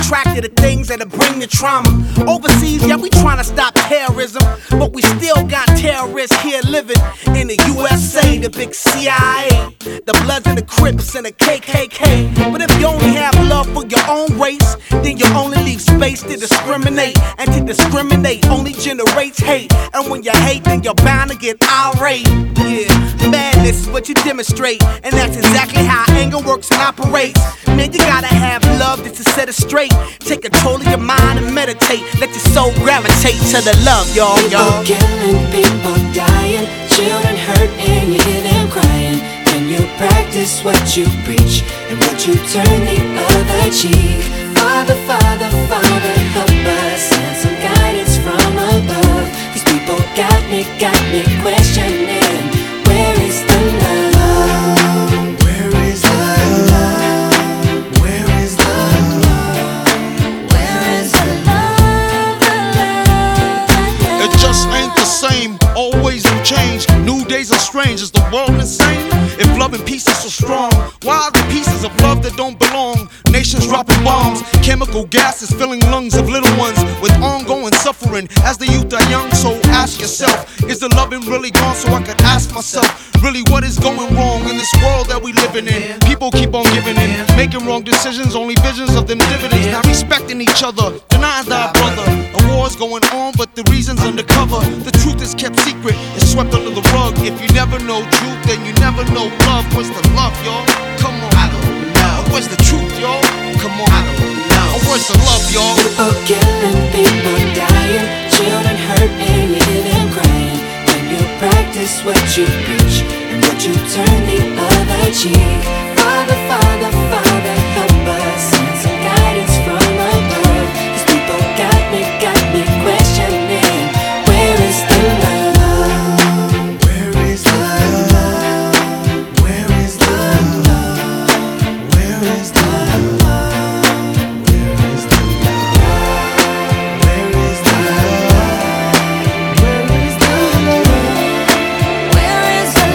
attracted to things that'll bring the trauma. Overseas, yeah, we tryna stop terrorism, but we still got terrorists here living in the USA, the big CIA, the Bloods and the Crips and the KKK. But if you only have love for your own race, then you only leave space to discriminate. And to discriminate only generates hate. And when you hate, then you're bound to get irate. Yeah, madness is what you demonstrate, and that's exactly how anger works and operates. Man, you gotta have love just to set it straight. Take control of your mind and meditate. Let your soul gravitate to the love, y'all. People killing, people dying, children hurt and you hear them crying. When you practice what you preach and what you turn the other cheek. Father, Father, Father, help us, send some guidance from above. These people got me questioning, where is the love? Where is the love? Where is the love? Where is the love? It just ain't the same, always new change. New days are strange, is the world insane? If love and peace is so strong, why are the pieces of love that don't belong? Nations dropping bombs, chemical gases filling lungs of little ones with ongoing suffering as the youth are young. So ask yourself, is the loving really gone? So I could ask myself, really what is going wrong in this world that we living in? People keep on giving in, making wrong decisions, only visions of them dividends. Not respecting each other, denying thy brother. A war's going on, but the reason's undercover. The truth is kept secret, it's swept under the rug. If you never know truth, then you never know love. Where's the love, y'all? Come on. I don't know. Where's the truth, y'all? Come on. I don't know. Where's the love, y'all? People killing, people dying, children hurt and you hear them crying. When you practice what you preach and what you turn the other cheek. Father, Father, Father, help us, send some guidance from above. These people got me questioning, where is the love? Where is the love? Where is the love? Where is the love? Where is the love? Where is the love? Where is the love? Where is the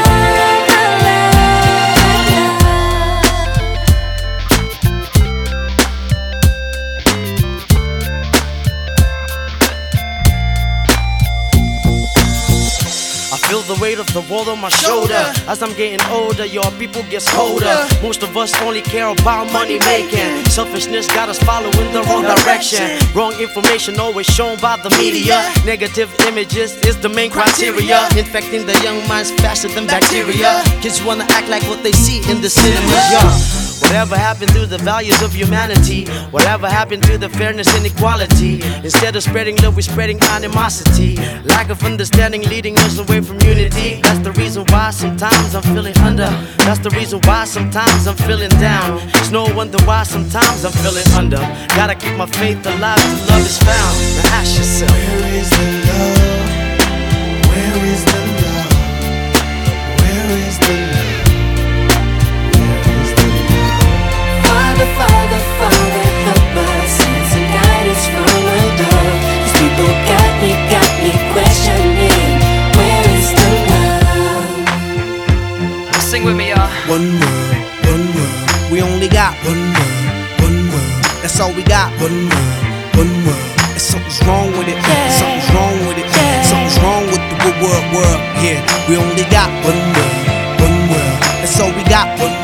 I feel the weight of the world on my shoulder. As I'm getting older, your people gets colder. Most of us only care about money making. Selfishness got us following the wrong direction. Wrong information always shown by the media. Negative images is the main criteria, infecting the young minds faster than bacteria. Kids wanna act like what they see in the cinemas, yeah. Whatever happened to the values of humanity? Whatever happened to the fairness and equality? Instead of spreading love, we're spreading animosity. Lack of understanding leading us away from unity. That's the reason why sometimes I'm feeling under. That's the reason why sometimes I'm feeling down. It's no wonder why sometimes I'm feeling under. Gotta keep my faith alive till love is found. Now ask yourself, Where is the love? Where is the love? Where is the love? Father, Father, Father, help us, send some guidance from above. These people got me questioning, where is the love? sing with me, y'all. One world, we only got one world, that's all we got. One world, and something's wrong with it, something's wrong with it, something's wrong with the world, yeah. We only got one world, that's all we got. One